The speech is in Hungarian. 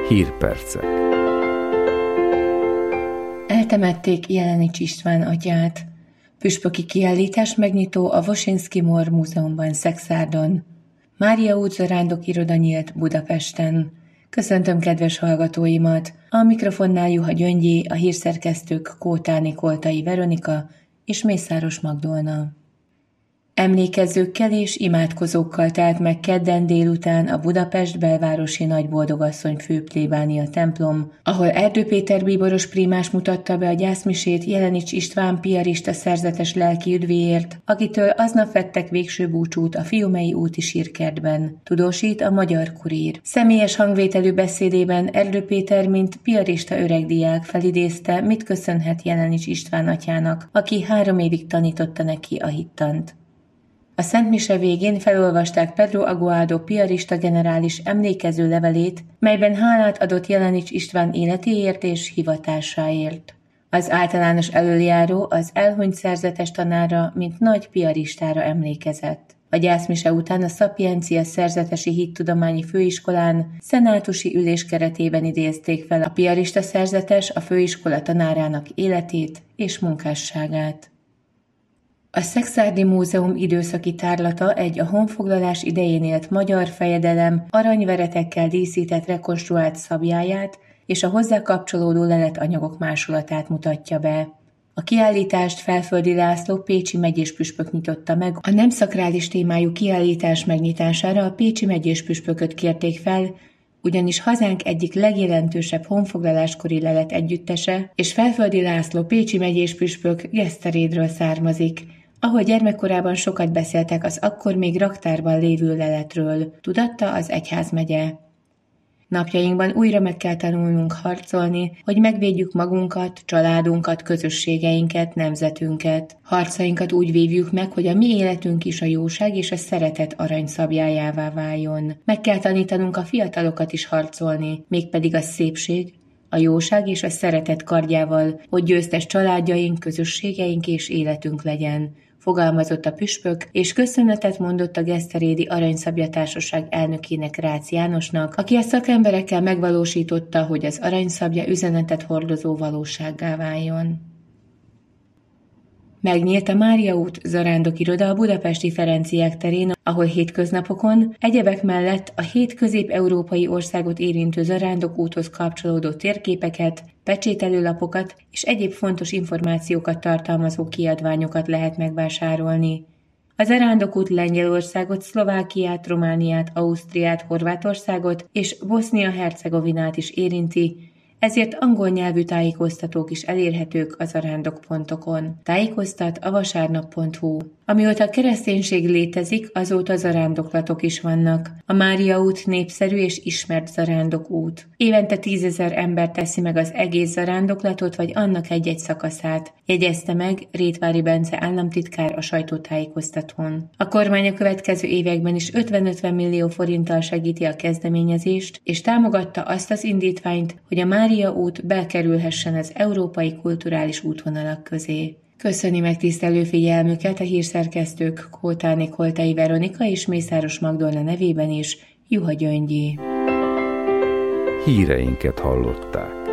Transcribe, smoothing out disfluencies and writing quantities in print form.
Hírpercek. Eltemették Jelenics István atyát. Püspöki kiállítás megnyitó a Woszyński Mor Múzeumban Szekszárdon. Mária út zarándokiroda nyílt Budapesten. Köszöntöm kedves hallgatóimat! A mikrofonnál Juha Gyöngyi, a hírszerkesztők Kótáni Koltai Veronika és Mészáros Magdolna. Emlékezőkkel és imádkozókkal telt meg kedden délután a Budapest belvárosi Nagyboldogasszony főplébánia templom, ahol Erdő Péter bíboros prímás mutatta be a gyászmisét Jelenics István piarista szerzetes lelki üdvéért, akitől aznap vettek végső búcsút a Fiumei úti sírkertben, tudósít a Magyar Kurír. Személyes hangvételű beszédében Erdő Péter, mint piarista öregdiák felidézte, mit köszönhet Jelenics István atyának, aki 3 évig tanította neki a hittant. A Szent Mise végén felolvasták Pedro Aguado piarista generális emlékező levelét, melyben hálát adott Jelenics István életéért és hivatásáért. Az általános elöljáró az elhunyt szerzetes tanára, mint nagy piaristára emlékezett. A gyászmise után a Szapiencia Szerzetesi Hittudományi Főiskolán szenátusi ülés keretében idézték fel a piarista szerzetes a főiskola tanárának életét és munkásságát. A Szekszárdi Múzeum időszaki tárlata egy a honfoglalás idején élt magyar fejedelem aranyveretekkel díszített rekonstruált szablyáját és a hozzá kapcsolódó leletanyagok másolatát mutatja be. A kiállítást Felföldi László pécsi megyéspüspök nyitotta meg. A nem szakrális témájú kiállítás megnyitására a pécsi megyéspüspököt kérték fel, ugyanis hazánk egyik legjelentősebb honfoglaláskori lelet együttese, és Felföldi László pécsi megyéspüspök Geszterédről származik, ahol gyermekkorában sokat beszéltek az akkor még raktárban lévő leletről, tudatta az egyházmegye. Napjainkban újra meg kell tanulnunk harcolni, hogy megvédjük magunkat, családunkat, közösségeinket, nemzetünket. Harcainkat úgy vívjuk meg, hogy a mi életünk is a jóság és a szeretet aranyszabjájává váljon. Meg kell tanítanunk a fiatalokat is harcolni, mégpedig a szépség, a jóság és a szeretet kardjával, hogy győztes családjaink, közösségeink és életünk legyen, fogalmazott a püspök, és köszönetet mondott a Geszterédi Aranyszabja Társaság elnökének, Rácz Jánosnak, aki a szakemberekkel megvalósította, hogy az aranyszabja üzenetet hordozó valósággá váljon. Megnyílt a Mária út zarándokiroda a budapesti Ferenciek terén, ahol hétköznapokon egyebek mellett a 7 közép-európai országot érintő zarándokúthoz kapcsolódó térképeket, pecsételőlapokat és egyéb fontos információkat tartalmazó kiadványokat lehet megvásárolni. A zarándokút Lengyelországot, Szlovákiát, Romániát, Ausztriát, Horvátországot és Bosznia-Hercegovinát is érinti, ezért angol nyelvű tájékoztatók is elérhetők a zarándokpontokon. Tájékoztat a vasárnap.hu. Amióta a kereszténység létezik, azóta zarándoklatok is vannak. A Mária út népszerű és ismert zarándokút. Évente 10 000 ember teszi meg az egész zarándoklatot, vagy annak egy-egy szakaszát, jegyezte meg Rétvári Bence államtitkár a sajtótájékoztatón. A kormány a következő években is 50-50 millió forinttal segíti a kezdeményezést, és támogatta azt az indítványt, hogy a Mária út bekerülhessen az európai kulturális útvonalak közé. Köszöni megtisztelő figyelmüket a hírszerkesztők Kótáni Koltai Veronika és Mészáros Magdolna nevében is Juha Gyöngyi. Híreinket hallották.